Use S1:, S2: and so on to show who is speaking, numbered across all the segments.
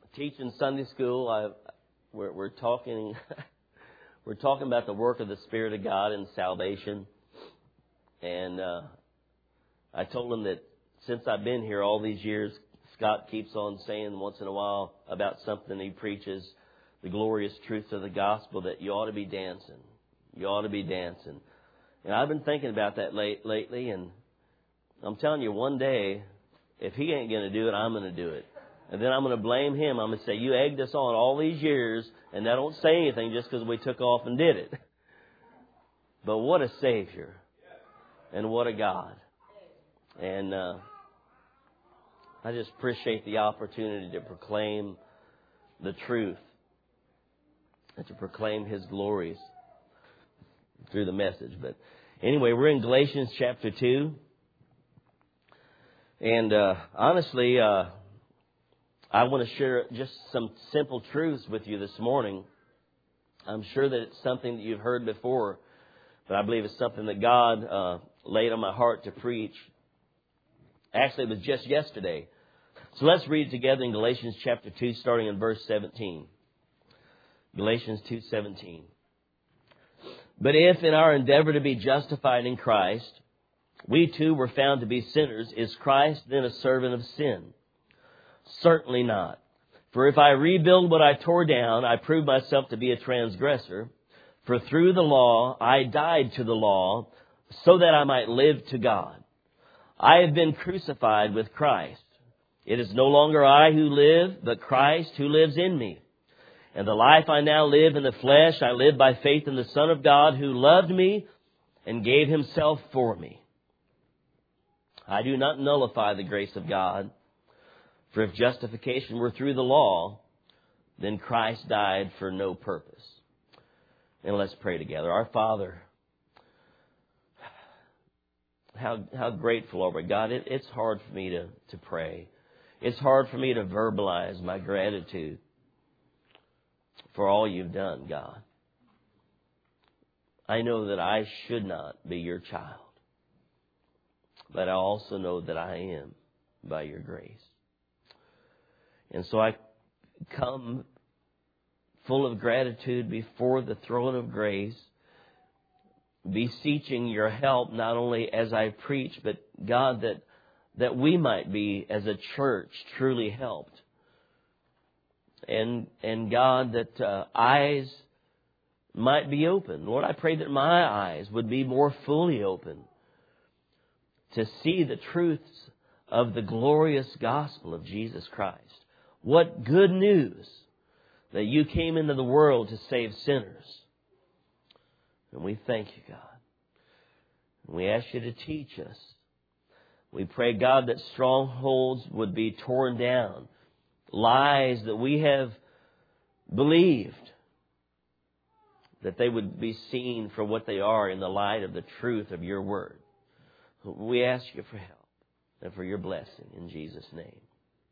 S1: teaching Sunday school. We're talking we're talking about the work of the Spirit of God in salvation, and I told them that since I've been here all these years, Scott keeps on saying once in a while about something he preaches, the glorious truths of the gospel, that you ought to be dancing. You ought to be dancing. And I've been thinking about that lately, and I'm telling you, one day, if he ain't going to do it, I'm going to do it. And then I'm going to blame him. I'm going to say, you egged us on all these years, and I don't say anything just because we took off and did it. But what a Savior. And what a God. And I just appreciate the opportunity to proclaim the truth and to proclaim His glories through the message. But anyway, we're in Galatians chapter 2. And honestly, I want to share just some simple truths with you this morning. I'm sure that it's something that you've heard before, but I believe it's something that God laid on my heart to preach. Actually, it was just yesterday. So let's read it together in Galatians chapter 2, starting in verse 17. Galatians 2:17. But if in our endeavor to be justified in Christ, we too were found to be sinners, is Christ then a servant of sin? Certainly not. For if I rebuild what I tore down, I prove myself to be a transgressor. For through the law I died to the law, so that I might live to God. I have been crucified with Christ. It is no longer I who live, but Christ who lives in me. And the life I now live in the flesh, I live by faith in the Son of God, who loved me and gave Himself for me. I do not nullify the grace of God. For if justification were through the law, then Christ died for no purpose. And let's pray together. Our Father, how grateful are we, God? It's hard for me to pray. It's hard for me to verbalize my gratitude for all You've done, God. I know that I should not be Your child, but I also know that I am by Your grace. And so I come full of gratitude before the throne of grace, beseeching Your help, not only as I preach, but God, that we might be, as a church, truly helped. And God, that eyes might be open. Lord, I pray that my eyes would be more fully open to see the truths of the glorious gospel of Jesus Christ. What good news that You came into the world to save sinners. And we thank You, God. And we ask You to teach us. We pray, God, that strongholds would be torn down. Lies that we have believed, that they would be seen for what they are in the light of the truth of Your word. We ask You for help and for Your blessing in Jesus' name.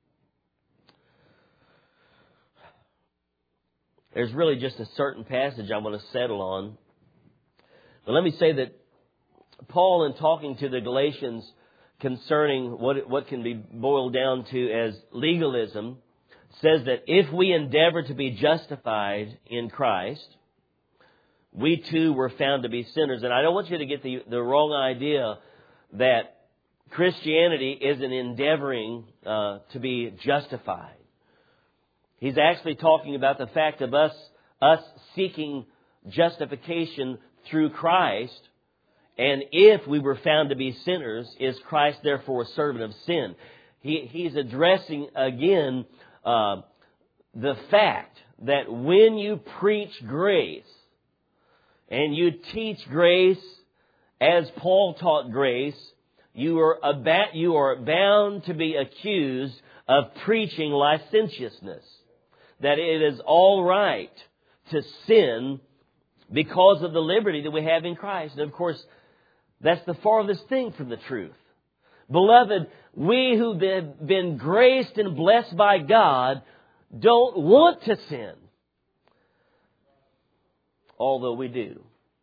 S1: There's really just a certain passage I want to settle on. But let me say that Paul, in talking to the Galatians concerning what can be boiled down to as legalism, says that if we endeavor to be justified in Christ, we too were found to be sinners. And I don't want you to get the wrong idea that Christianity isn't endeavoring to be justified. He's actually talking about the fact of us seeking justification through Christ. And if we were found to be sinners, is Christ therefore a servant of sin? He's addressing again the fact that when you preach grace and you teach grace as Paul taught grace, you are bound to be accused of preaching licentiousness. That it is all right to sin because of the liberty that we have in Christ. And of course, that's the farthest thing from the truth. Beloved, we who've been graced and blessed by God don't want to sin. Although we do.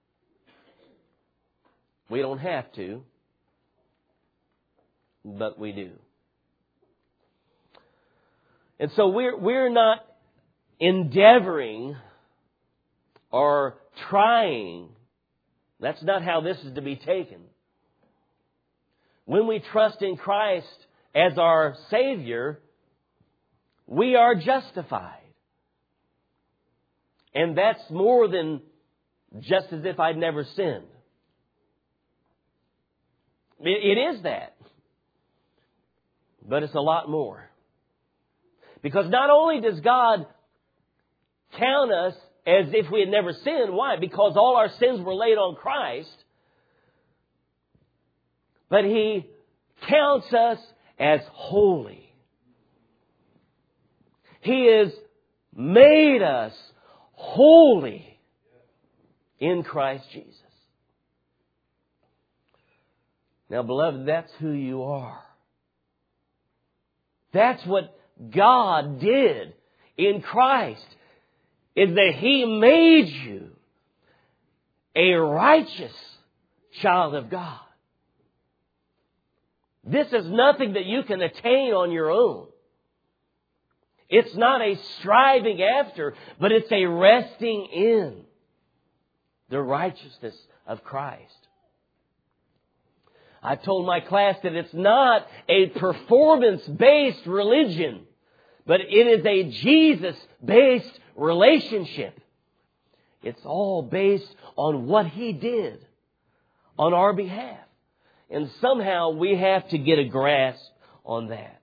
S1: We don't have to, but we do. And so we're not endeavoring or trying. That's not how this is to be taken. When we trust in Christ as our Savior, we are justified. And that's more than just as if I'd never sinned. It is that. But it's a lot more. Because not only does God count us as if we had never sinned. Why? Because all our sins were laid on Christ. But He counts us as holy. He has made us holy in Christ Jesus. Now, beloved, that's who you are. That's what God did in Christ, is that He made you a righteous child of God. This is nothing that you can attain on your own. It's not a striving after, but it's a resting in the righteousness of Christ. I told my class that it's not a performance-based religion, but it is a Jesus-based relationship. It's all based on what He did on our behalf. And somehow we have to get a grasp on that.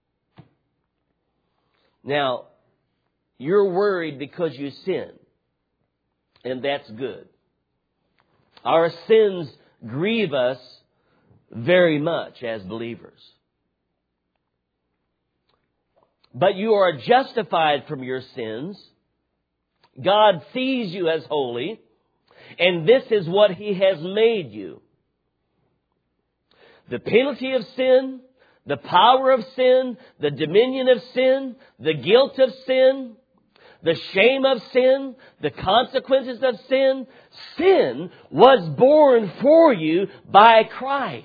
S1: Now, you're worried because you sin. And that's good. Our sins grieve us very much as believers. But you are justified from your sins. God sees you as holy. And this is what He has made you. The penalty of sin, the power of sin, the dominion of sin, the guilt of sin, the shame of sin, the consequences of sin. Sin was borne for you by Christ.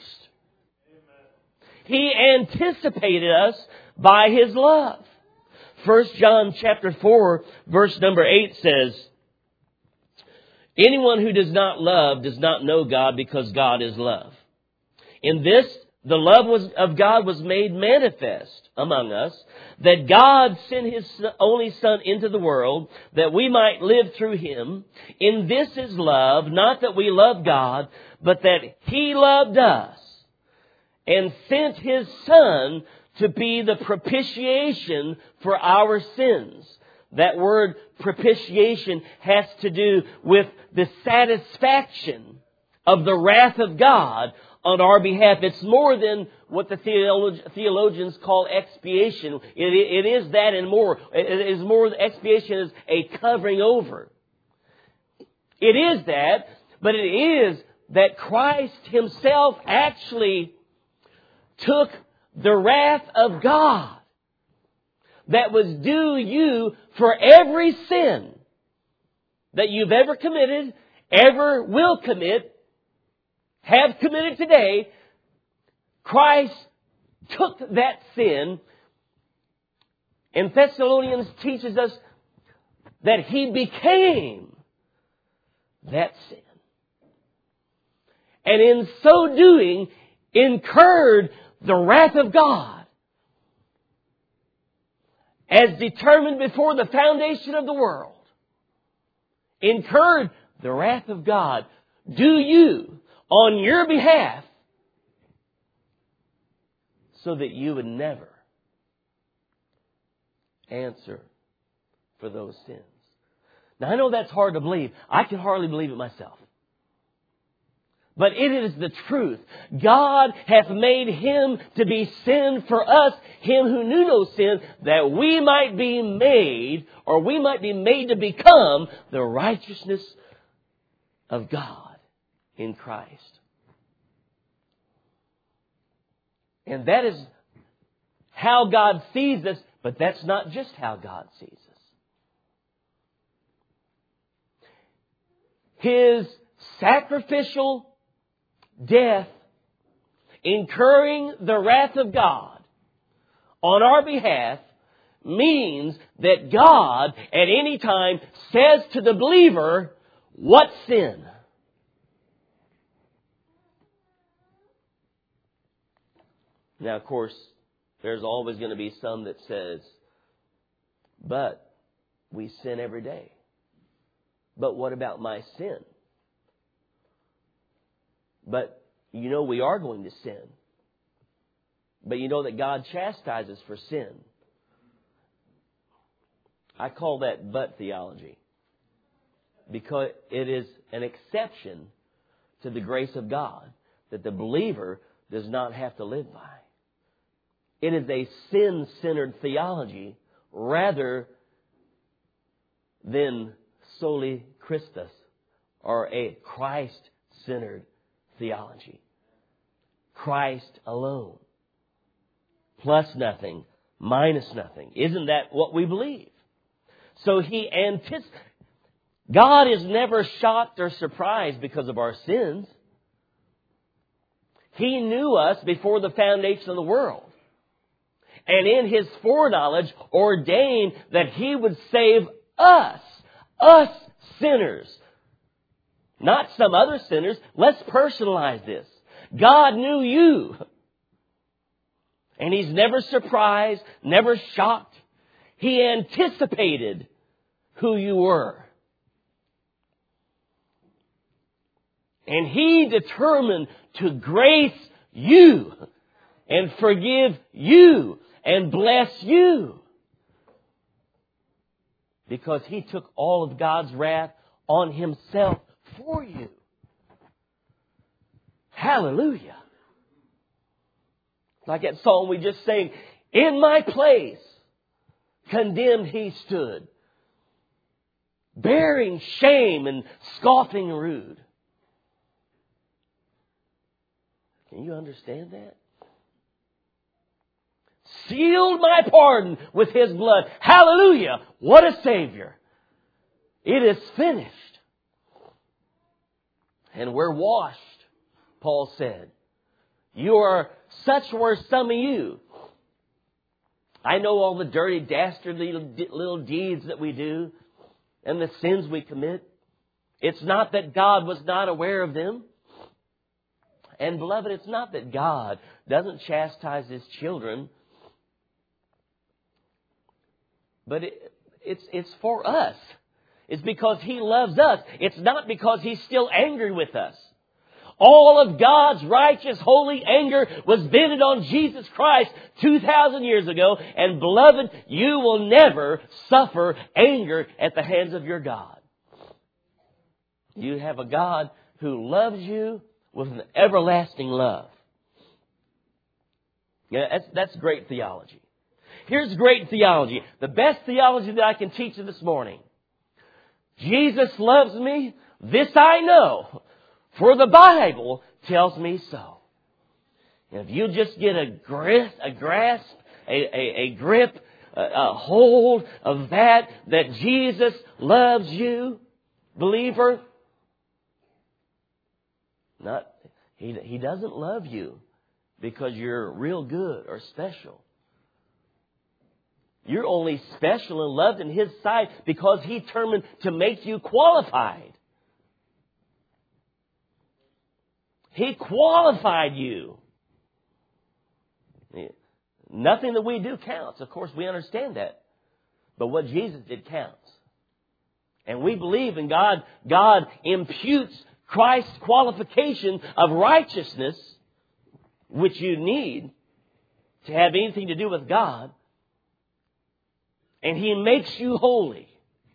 S1: He anticipated us by His love. 1 John chapter 4, verse number 8 says, anyone who does not love does not know God, because God is love. In this, the love of God was made manifest among us, that God sent His only Son into the world, that we might live through Him. In this is love, not that we love God, but that He loved us and sent His Son to be the propitiation for our sins. That word propitiation has to do with the satisfaction of the wrath of God on our behalf. It's more than what the theologians call expiation. It is that and more. It is more, expiation is a covering over. It is that, but it is that Christ Himself actually took the wrath of God that was due you for every sin that you've ever committed, ever will commit, have committed today. Christ took that sin, and Thessalonians teaches us that He became that sin. And in so doing, incurred the wrath of God as determined before the foundation of the world. Incurred the wrath of God due you on your behalf, so that you would never answer for those sins. Now, I know that's hard to believe. I can hardly believe it myself. But it is the truth. God hath made Him to be sin for us, Him who knew no sin, that we might be made, or we might be made to become the righteousness of God in Christ. And that is how God sees us, but that's not just how God sees us. His sacrificial death, incurring the wrath of God on our behalf, means that God at any time says to the believer, what sin? Now, of course, there's always going to be some that says, but we sin every day. But what about my sin? But you know we are going to sin. But you know that God chastises for sin. I call that but theology. Because it is an exception to the grace of God that the believer does not have to live by. It is a sin-centered theology rather than soli Christus or a Christ-centered theology. Christ alone. Plus nothing, minus nothing. Isn't that what we believe? So God is never shocked or surprised because of our sins. He knew us before the foundation of the world. And in His foreknowledge ordained that He would save us sinners. Not some other sinners. Let's personalize this. God knew you. And He's never surprised, never shocked. He anticipated who you were. And He determined to grace you and forgive you and bless you. Because He took all of God's wrath on Himself for you. Hallelujah. Like that song we just sang, in my place, condemned He stood, bearing shame and scoffing rude. Can you understand that? Sealed my pardon with His blood. Hallelujah! What a Savior. It is finished. And we're washed, Paul said. Such were some of you. I know all the dirty, dastardly little deeds that we do and the sins we commit. It's not that God was not aware of them. And beloved, it's not that God doesn't chastise His children. But it's for us. It's because He loves us. It's not because He's still angry with us. All of God's righteous, holy anger was vented on Jesus Christ 2,000 years ago. And beloved, you will never suffer anger at the hands of your God. You have a God who loves you with an everlasting love. Yeah, that's great theology. Here's great theology. The best theology that I can teach you this morning. Jesus loves me. This I know. For the Bible tells me so. And if you just get a grip, a hold of that Jesus loves you, believer. He doesn't love you because you're real good or special. You're only special and loved in His sight because He determined to make you qualified. He qualified you. Nothing that we do counts. Of course, we understand that. But what Jesus did counts. And we believe in God. God imputes Christ's qualification of righteousness, which you need to have anything to do with God. And He makes you holy.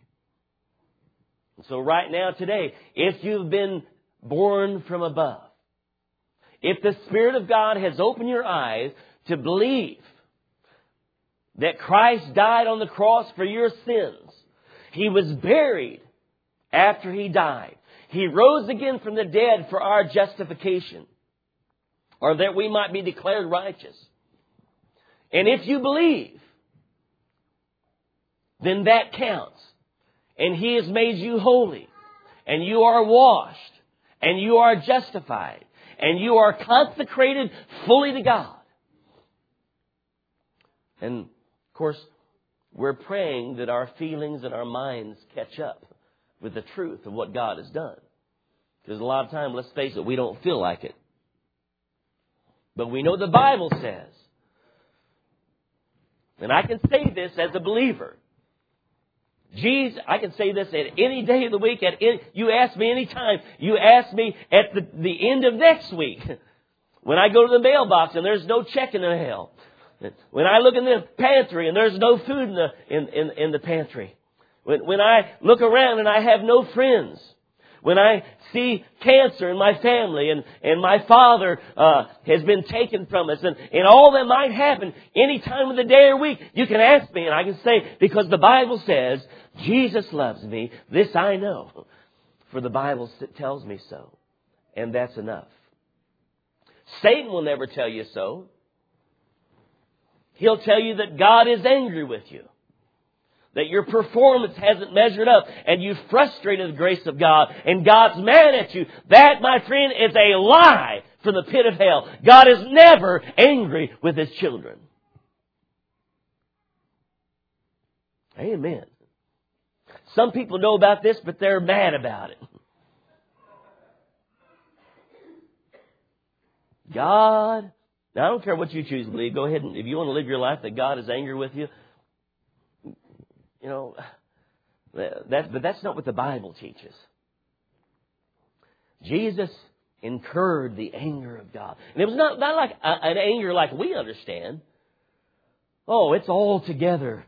S1: So right now, today, if you've been born from above, if the Spirit of God has opened your eyes to believe that Christ died on the cross for your sins, He was buried after He died. He rose again from the dead for our justification, or that we might be declared righteous. And if you believe, then that counts. And He has made you holy. And you are washed. And you are justified. And you are consecrated fully to God. And, of course, we're praying that our feelings and our minds catch up with the truth of what God has done. Because a lot of times, let's face it, we don't feel like it. But we know the Bible says, and I can say this as a believer, I can say this at any day of the week. You ask me any time. You ask me at the end of next week. When I go to the mailbox and there's no check in the mail. When I look in the pantry and there's no food in the pantry. When I look around and I have no friends. When I see cancer in my family and my father has been taken from us and all that might happen any time of the day or week, you can ask me and I can say, because the Bible says, Jesus loves me, this I know. For the Bible tells me so. And that's enough. Satan will never tell you so. He'll tell you that God is angry with you. That your performance hasn't measured up and you've frustrated the grace of God and God's mad at you. That, my friend, is a lie from the pit of hell. God is never angry with His children. Amen. Some people know about this, but they're mad about it. God, now I don't care what you choose to believe. Go ahead and, if you want to live your life that God is angry with you, you know, but that's not what the Bible teaches. Jesus incurred the anger of God. And it was not like an anger like we understand. Oh, it's altogether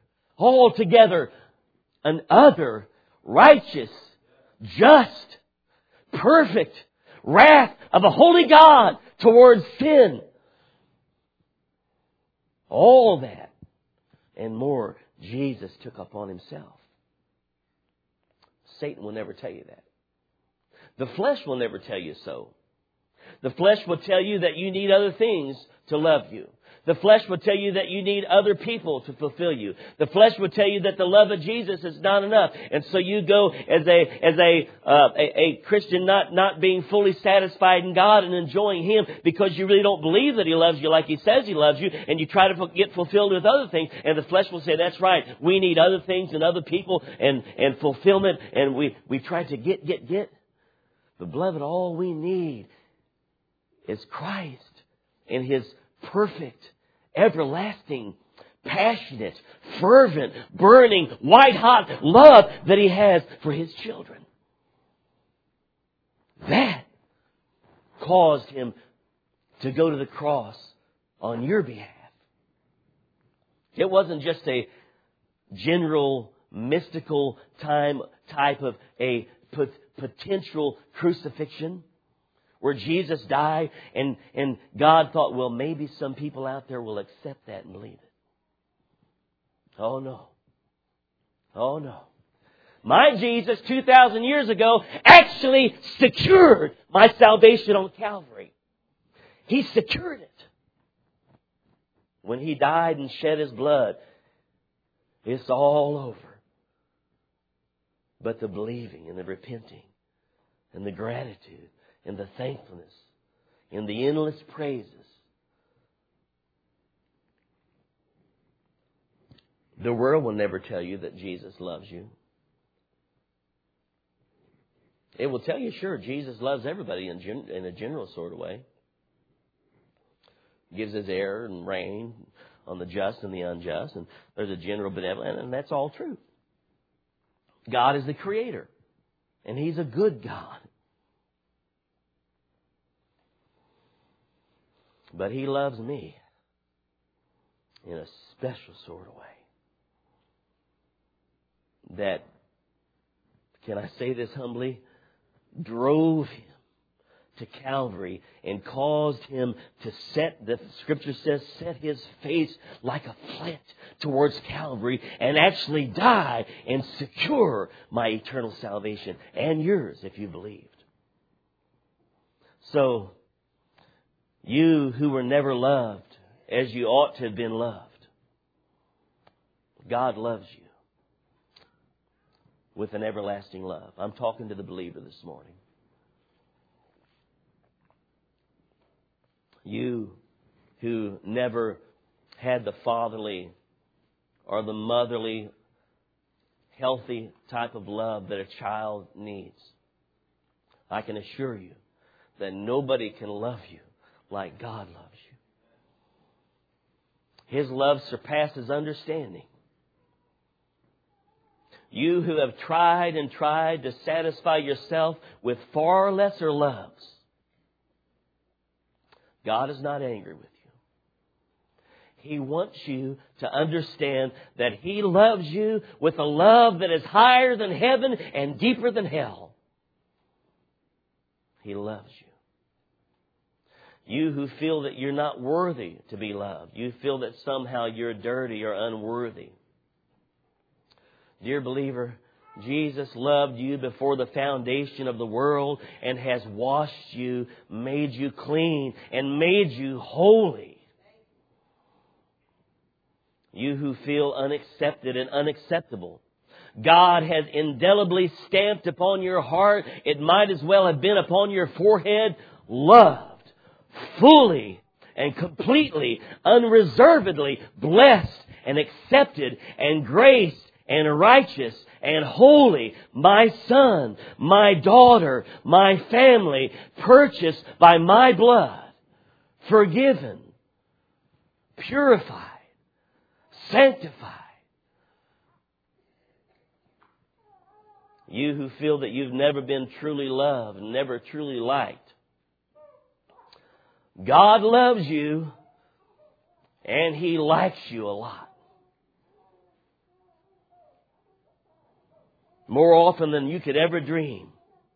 S1: an other, righteous, just, perfect wrath of a holy God towards sin. All that and more Jesus took upon Himself. Satan will never tell you that. The flesh will never tell you so. The flesh will tell you that you need other things to love you. The flesh will tell you that you need other people to fulfill you. The flesh will tell you that the love of Jesus is not enough. And so you go as a Christian not being fully satisfied in God and enjoying Him because you really don't believe that He loves you like He says He loves you, and you try to get fulfilled with other things. And the flesh will say, that's right, we need other things and other people and fulfillment, and we try to get. But beloved, all we need is Christ and His perfect, everlasting, passionate, fervent, burning, white-hot love that He has for His children. That caused Him to go to the cross on your behalf. It wasn't just a general, mystical type of a potential crucifixion, where Jesus died and God thought, well, maybe some people out there will accept that and believe it. Oh no. Oh no. My Jesus 2,000 years ago actually secured my salvation on Calvary. He secured it. When He died and shed His blood, it's all over. But the believing and the repenting and the gratitude and the thankfulness, and the endless praises. The world will never tell you that Jesus loves you. It will tell you, sure, Jesus loves everybody in a general sort of way. Gives His air and rain on the just and the unjust, and there's a general benevolence, and that's all true. God is the Creator, and He's a good God. But He loves me in a special sort of way. That, can I say this humbly, drove Him to Calvary and caused Him to the Scripture says, set His face like a flint towards Calvary and actually die and secure my eternal salvation and yours if you believed. So, you who were never loved as you ought to have been loved, God loves you with an everlasting love. I'm talking to the believer this morning. You who never had the fatherly or the motherly, healthy type of love that a child needs. I can assure you that nobody can love you like God loves you. His love surpasses understanding. You who have tried and tried to satisfy yourself with far lesser loves, God is not angry with you. He wants you to understand that He loves you with a love that is higher than heaven and deeper than hell. He loves you. You who feel that you're not worthy to be loved. You feel that somehow you're dirty or unworthy. Dear believer, Jesus loved you before the foundation of the world and has washed you, made you clean, and made you holy. You who feel unaccepted and unacceptable, God has indelibly stamped upon your heart, it might as well have been upon your forehead, loved, fully and completely, unreservedly blessed and accepted and graced and righteous and holy, my son, my daughter, my family, purchased by my blood, forgiven, purified, sanctified. You who feel that you've never been truly loved, never truly liked, God loves you and He likes you a lot. More often than you could ever dream.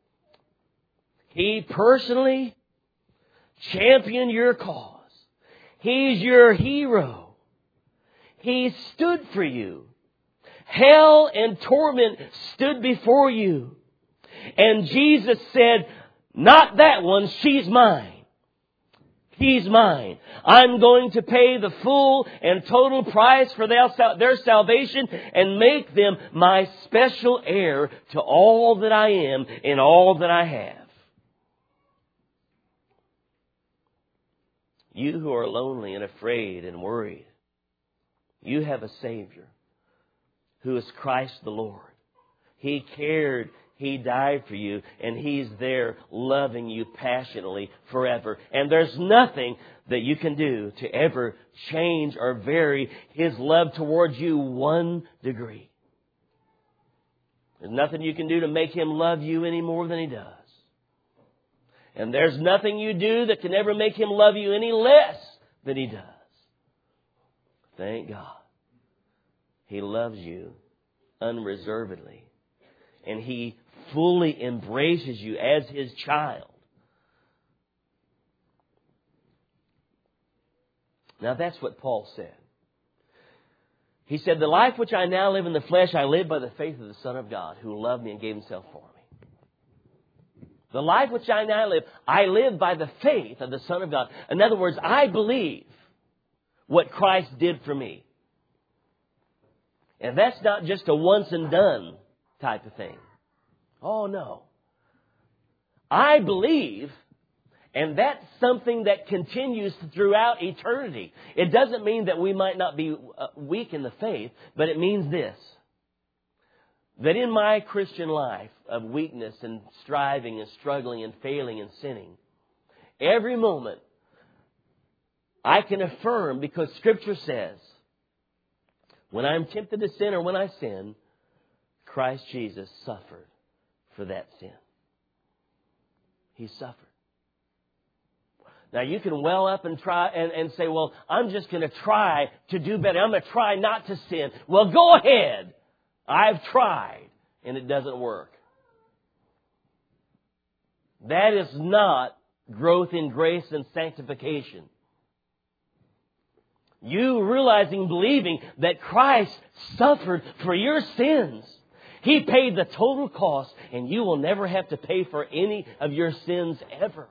S1: He personally championed your cause. He's your hero. He stood for you. Hell and torment stood before you. And Jesus said, not that one, she's mine. He's mine. I'm going to pay the full and total price for their salvation and make them my special heir to all that I am and all that I have. You who are lonely and afraid and worried, you have a Savior who is Christ the Lord. He cared. He died for you, and He's there loving you passionately forever. And there's nothing that you can do to ever change or vary His love towards you 1 degree. There's nothing you can do to make Him love you any more than He does. And there's nothing you do that can ever make Him love you any less than He does. Thank God. He loves you unreservedly. And He fully embraces you as His child. Now that's what Paul said. He said, the life which I now live in the flesh, I live by the faith of the Son of God, who loved me and gave Himself for me. The life which I now live, I live by the faith of the Son of God. In other words, I believe what Christ did for me. And that's not just a once and done type of thing. Oh, no. I believe, and that's something that continues throughout eternity. It doesn't mean that we might not be weak in the faith, but it means this. That in my Christian life of weakness and striving and struggling and failing and sinning, every moment I can affirm, because Scripture says, when I'm tempted to sin or when I sin, Christ Jesus suffered for that sin. He suffered. Now you can well up and try and say, well, I'm just going to try to do better. I'm going to try not to sin. Well, go ahead. I've tried and it doesn't work. That is not growth in grace and sanctification. You realizing, believing that Christ suffered for your sins. He paid the total cost, and you will never have to pay for any of your sins ever.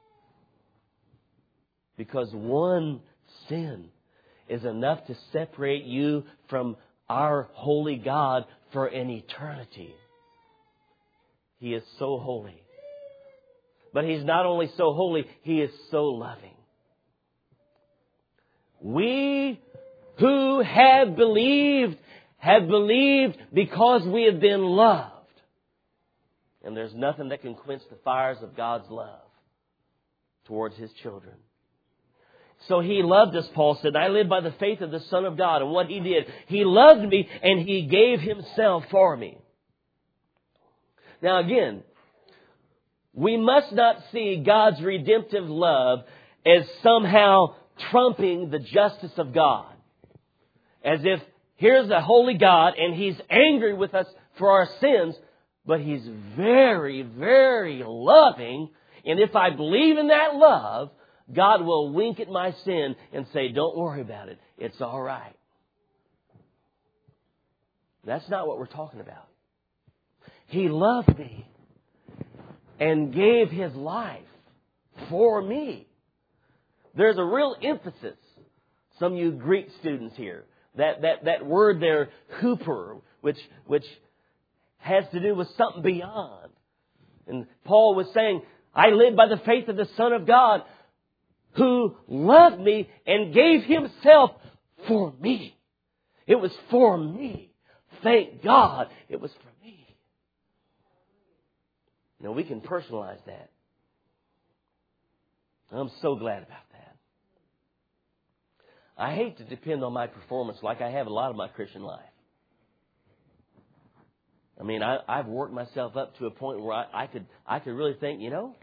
S1: Because one sin is enough to separate you from our holy God for an eternity. He is so holy. But He's not only so holy, He is so loving. We who have believed because we have been loved. And there's nothing that can quench the fires of God's love towards His children. So He loved us, Paul said. I live by the faith of the Son of God. And what He did, He loved me and He gave Himself for me. Now again, we must not see God's redemptive love as somehow trumping the justice of God. As if here's a holy God and He's angry with us for our sins, but He's very, very loving. And if I believe in that love, God will wink at my sin and say, don't worry about it. It's all right. That's not what we're talking about. He loved me and gave His life for me. There's a real emphasis. Some of you Greek students here, that word there, huper, which has to do with something beyond. And Paul was saying, I live by the faith of the Son of God who loved me and gave Himself for me. It was for me. Thank God it was for me. Now we can personalize that. I'm so glad about that. I hate to depend on my performance like I have a lot of my Christian life. I mean, I've worked myself up to a point where I could really think,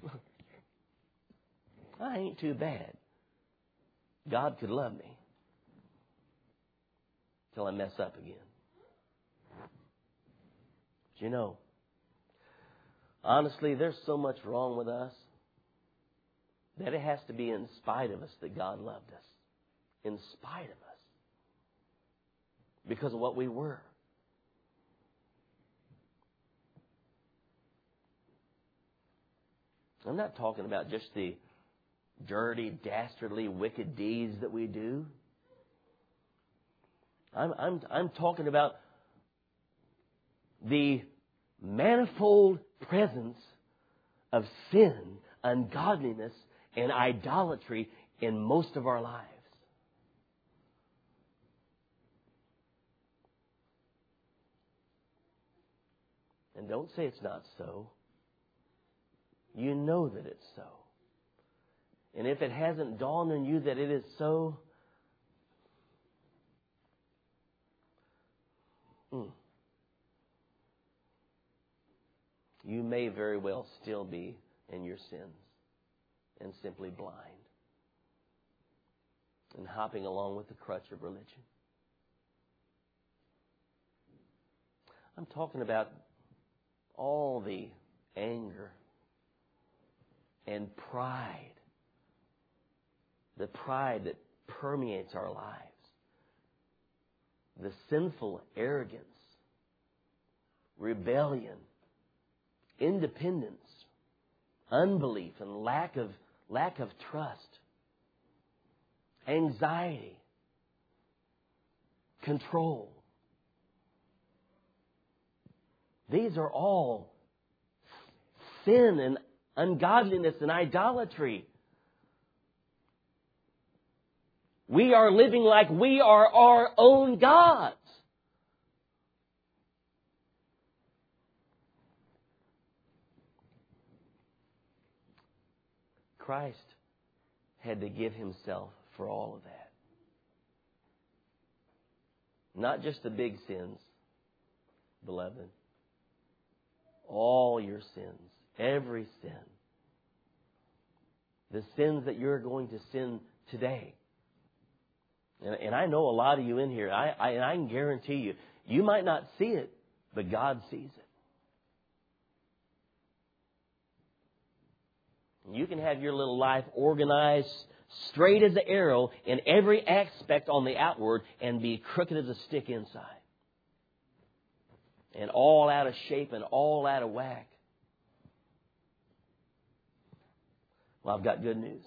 S1: I ain't too bad. God could love me till I mess up again. But honestly, there's so much wrong with us that it has to be in spite of us that God loved us. In spite of us. Because of what we were. I'm not talking about just the dirty, dastardly, wicked deeds that we do. I'm talking about the manifold presence of sin, ungodliness, and idolatry in most of our lives. And don't say it's not so. You know that it's so. And if it hasn't dawned on you that it is so, you may very well still be in your sins and simply blind and hopping along with the crutch of religion. I'm talking about all the anger and pride, the pride that permeates our lives, the sinful arrogance, rebellion, independence, unbelief, and lack of trust, anxiety, control. These are all sin and ungodliness and idolatry. We are living like we are our own gods. Christ had to give Himself for all of that. Not just the big sins, beloved. All your sins. Every sin. The sins that you're going to sin today. And I know a lot of you in here. I can guarantee you, you might not see it, but God sees it. You can have your little life organized straight as an arrow in every aspect on the outward and be crooked as a stick inside. And all out of shape and all out of whack. Well, I've got good news.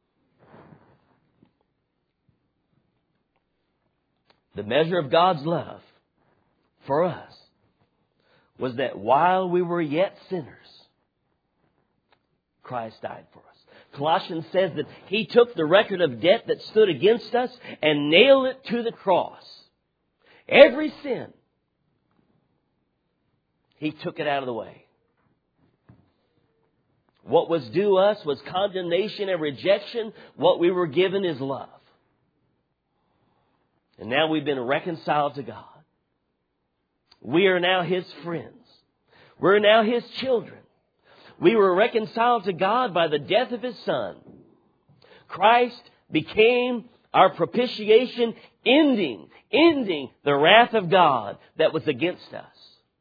S1: The measure of God's love for us was that while we were yet sinners, Christ died for us. Colossians says that He took the record of debt that stood against us and nailed it to the cross. Every sin, He took it out of the way. What was due us was condemnation and rejection. What we were given is love. And now we've been reconciled to God. We are now His friends. We're now His children. We were reconciled to God by the death of His Son. Christ became our propitiation, ending the wrath of God that was against us.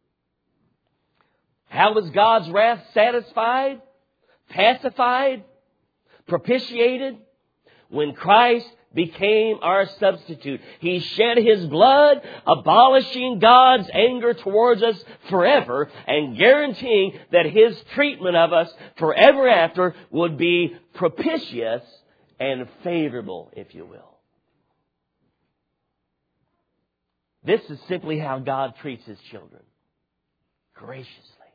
S1: How was God's wrath satisfied, pacified, propitiated? When Christ became our substitute. He shed His blood, abolishing God's anger towards us forever and guaranteeing that His treatment of us forever after would be propitious and favorable, if you will. This is simply how God treats His children. Graciously,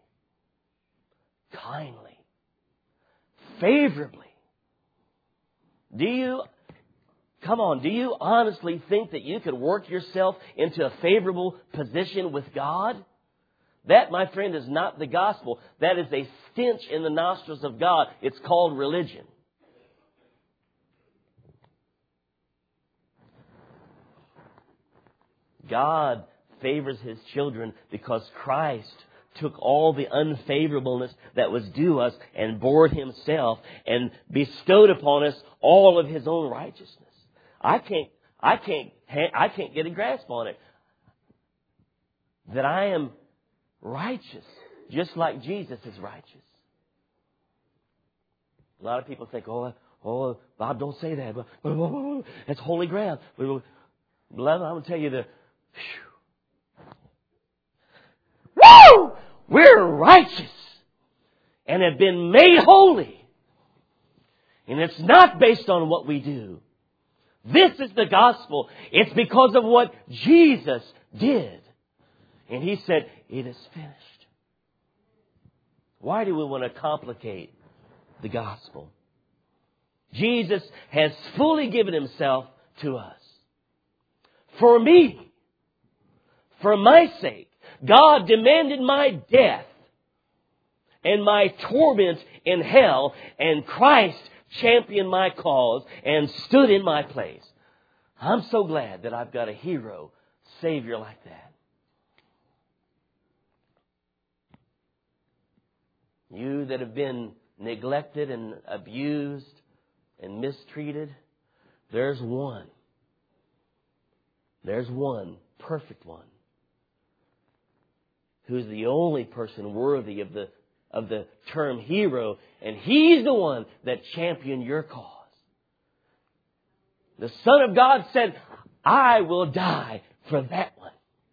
S1: kindly, favorably. Do you honestly think that you could work yourself into a favorable position with God? That, my friend, is not the gospel. That is a stench in the nostrils of God. It's called religion. God favors His children because Christ took all the unfavorableness that was due us and bore it Himself and bestowed upon us all of His own righteousness. I can't get a grasp on it. That I am righteous, just like Jesus is righteous. A lot of people think, oh, Bob, don't say that. That's holy ground. Beloved, I'm going to tell you we're righteous and have been made holy. And it's not based on what we do. This is the gospel. It's because of what Jesus did. And He said, it is finished. Why do we want to complicate the gospel? Jesus has fully given Himself to us. For me, for my sake, God demanded my death and my torment in hell, and Christ championed my cause and stood in my place. I'm so glad that I've got a hero, Savior like that. You that have been neglected and abused and mistreated, there's one. There's one, perfect one, who's the only person worthy of the term hero, and He's the one that championed your cause. The Son of God said, I will die for that one.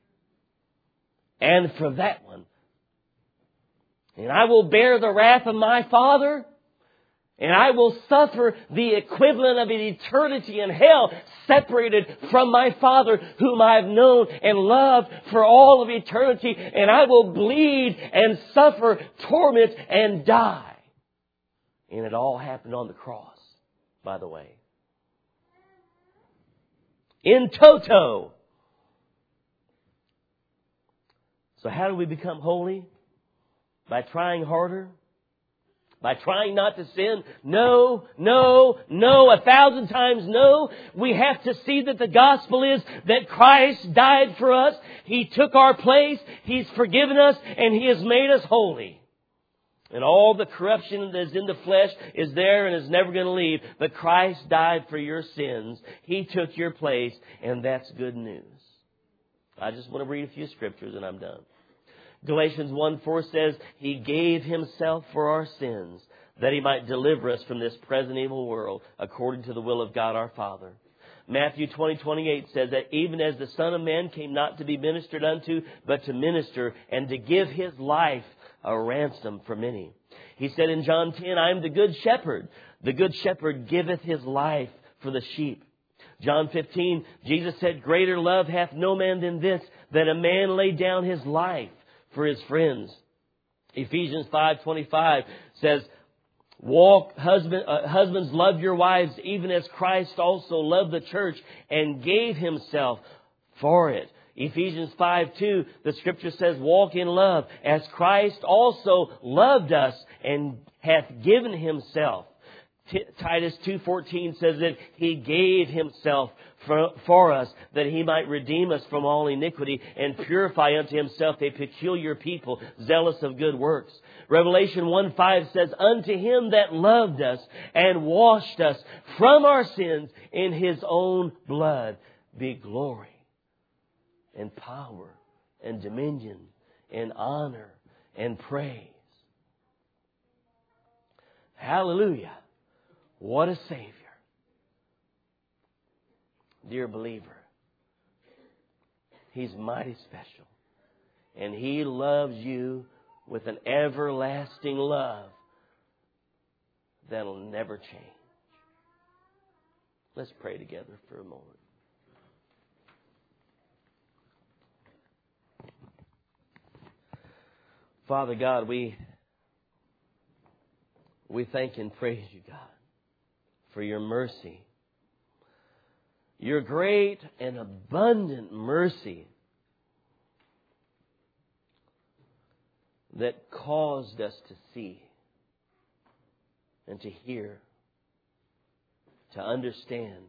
S1: And for that one. And I will bear the wrath of my Father. And I will suffer the equivalent of an eternity in hell, separated from my Father, whom I have known and loved for all of eternity. And I will bleed and suffer torment and die. And it all happened on the cross, by the way. In toto. So how do we become holy? By trying harder? By trying not to sin? No, 1,000 times no. We have to see that the gospel is that Christ died for us. He took our place. He's forgiven us and He has made us holy. And all the corruption that is in the flesh is there and is never going to leave. But Christ died for your sins. He took your place, and that's good news. I just want to read a few scriptures and I'm done. Galatians 1:4 says, He gave Himself for our sins, that He might deliver us from this present evil world, according to the will of God our Father. Matthew 20:28 says that even as the Son of Man came not to be ministered unto, but to minister and to give His life a ransom for many. He said in John 10, I am the good shepherd. The good shepherd giveth his life for the sheep. John 15, Jesus said, greater love hath no man than this, that a man lay down his life for his friends. Ephesians 5:25 says, Husbands, love your wives even as Christ also loved the church and gave Himself for it. Ephesians 5:2, the Scripture says, walk in love as Christ also loved us and hath given Himself. Titus 2:14 says that He gave Himself for us, that He might redeem us from all iniquity and purify unto Himself a peculiar people, zealous of good works. Revelation 1:5 says, unto Him that loved us and washed us from our sins in His own blood be glory and power and dominion and honor and praise. Hallelujah. What a Savior. Dear believer, He's mighty special. And He loves you with an everlasting love that'll never change. Let's pray together for a moment. Father God, we thank and praise You, God, for Your mercy. Your great and abundant mercy that caused us to see and to hear, to understand,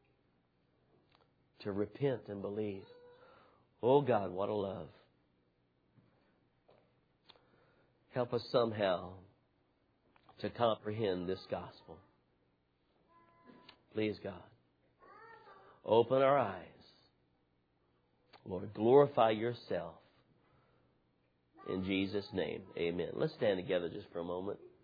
S1: to repent and believe. Oh God, what a love. Help us somehow to comprehend this gospel. Please, God, open our eyes. Lord, glorify Yourself. In Jesus' name, amen. Let's stand together just for a moment.